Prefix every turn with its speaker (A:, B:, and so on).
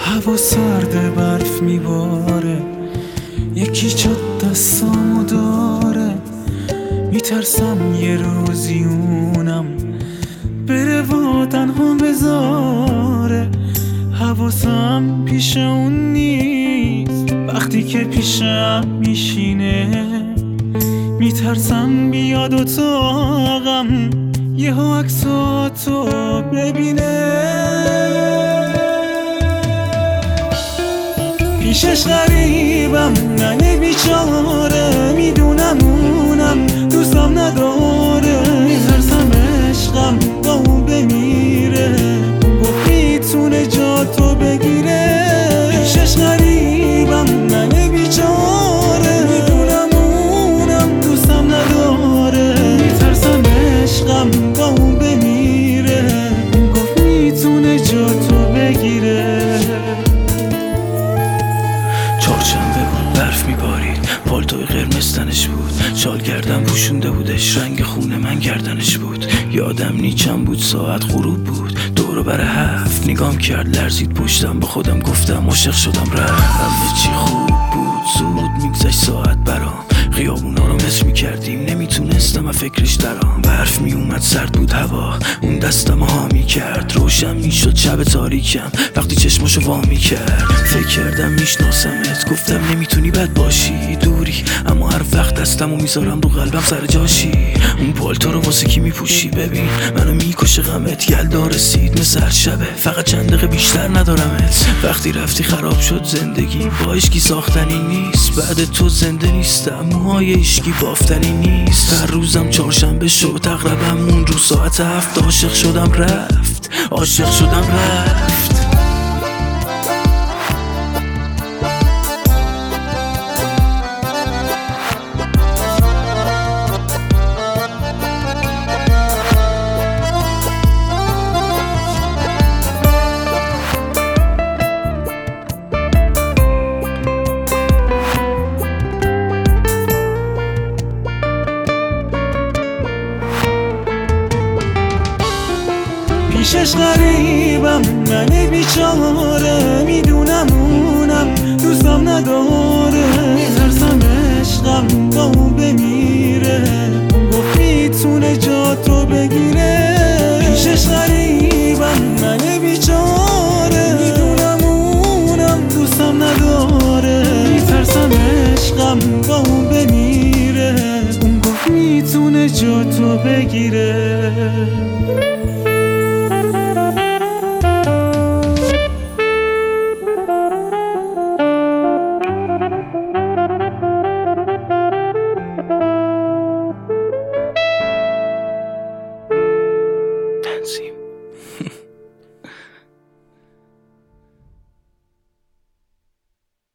A: هوا سرده، برف میباره، یکی چات دستامو داره. میترسم یه روزی اونم بره و تنها بذاره. حواسم پیش اون نیست وقتی که پیشم میشینه. میترسم بیاد اتاقم یهو عکساتو ببینه. پیشش غریبم، نه بیچاره، میدونم اونم دوستم نداره. میترسم عشقم با اون بمیره، گفت میتونه جاتو بگیره. پیشش غریبم، نه بیچاره، میدونم اونم دوستم نداره. میترسم عشقم با اون بمیره، گفت میتونه جاتو بگیره.
B: چهارشنبه بود، برف میبارید، پالتوی قرمز تنش بود، شال گردن پوشونده بودش، رنگ خون من گردنش بود. یادم نی چند بود، ساعت غروب بود، دورو بر 7 نگام کرد، لرزید پشتم، به خودم گفتم عاشق شدم رفت. همه چی خوب بود، زود میگذشت ساعت برام، خیابونا رو مس میکردیم، نمیتونستم از فکرش درام. برف میومد، سرد بود هوا، اون دستم ها میکرد، روشن میشد شب تاریکم وقتی چشماشو وا میکرد. فکر کردم میشناسمت، گفتم نمیتونی بد باشی، دوری اما هر وقت دستمو میذارم رو قلبم سر جاشی. اون پالتو رو واسه کی میپوشی؟ ببین منو میکشه غمت، یلدا رسید مثل هر شبه، فقط چند دقیقه بیشتر ندارمت. وقتی رفتی خراب شد زندگی، با عشقی ساختنی نیست، بعد تو زنده نیستم، موهای عشقی بافتنی نیست. هر روزم چهارشنبه شد، تقریبا اون روز ساعت 7 عاشق شدم رفت، عاشق شدم رفت.
A: پیشش غریبم، من بیچاره، میدونم اونم دوستم نداره. میترسم عشقم با اون بمیره، گفت میتونه جاتو بگیره. پیشش غریبم، من بیچاره، میدونم اونم دوستم نداره. میترسم عشقم با اون بمیره، اون گفت میتونه جاتو بگیره.